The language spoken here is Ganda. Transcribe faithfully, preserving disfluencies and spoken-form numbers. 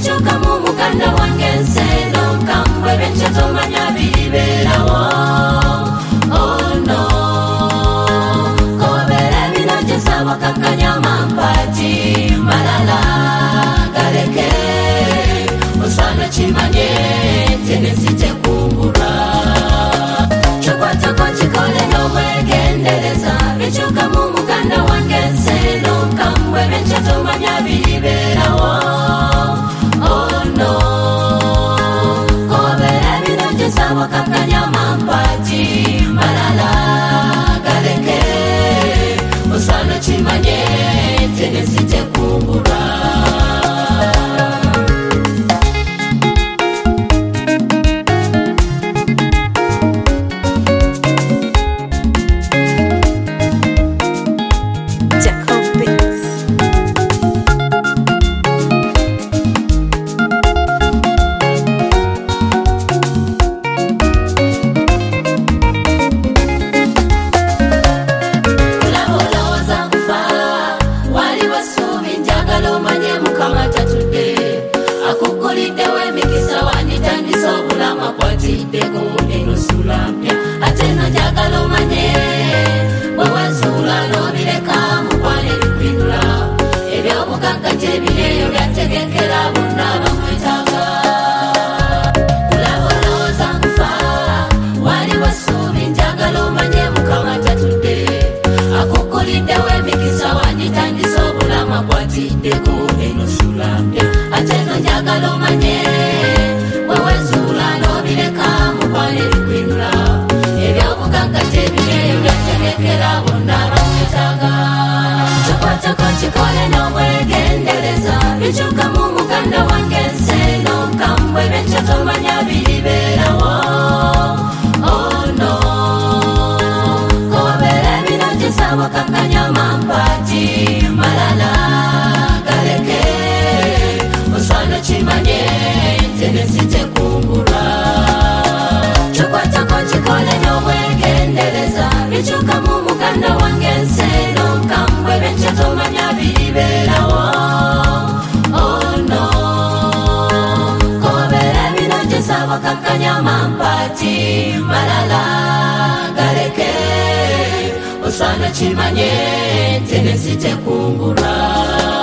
bichuka mu mukanda wange nseno nkambwe bencha tomanya biriberawo. Oh no, kobere bino jesabo kakanya mampati malala galeke usana chimanye tene site kungura chokwata ko chikole no mwegendereza bichuka mu mukanda wange nseno nkambwe bencha tomanya biriberawo. Oh no, kobere bino jesabo kakanya mampati malala galeke usana chimanye tene site kungura. Chikole no mwegendereza bichuka mu mukanda wange nseno nkambwe bencha tomanya biriberawo. Oh no, kobere bino jesabo kakanya mampati malala galeke usana chimanye tene site kungura chokwata ko chikole no mwegendereza bichuka mu mukanda wange nseno nkambwe bencha tomanya biriberawo. Oh no, kobere bino jesabo kakanya mampati malala galeke usana chimanye tene site kungura.